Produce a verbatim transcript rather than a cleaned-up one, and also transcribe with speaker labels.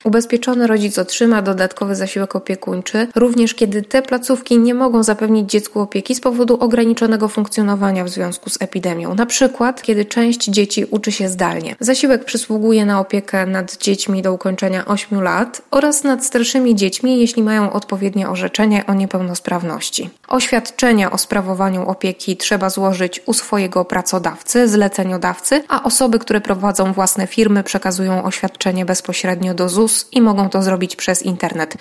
Speaker 1: Ubezpieczony rodzic otrzyma dodatkowy zasiłek opiekuńczy, również kiedy te placówki nie mogą zapewnić dziecku opieki z powodu ograniczonego funkcjonowania w związku z epidemią. Na przykład, kiedy część dzieci uczy się zdalnie. Zasiłek przysługuje na opiekę nad dziećmi do ukończenia ośmiu lat oraz nad starszymi dziećmi, jeśli mają odpowiednie orzeczenie o niepełnosprawności. Oświadczenia o sprawowaniu opieki trzeba złożyć u swojego pracodawcy, zleceniodawcy, a osoby, które prowadzą własne firmy, przekazują oświadczenie bezpośrednio do Z U S i mogą to zrobić przez internet.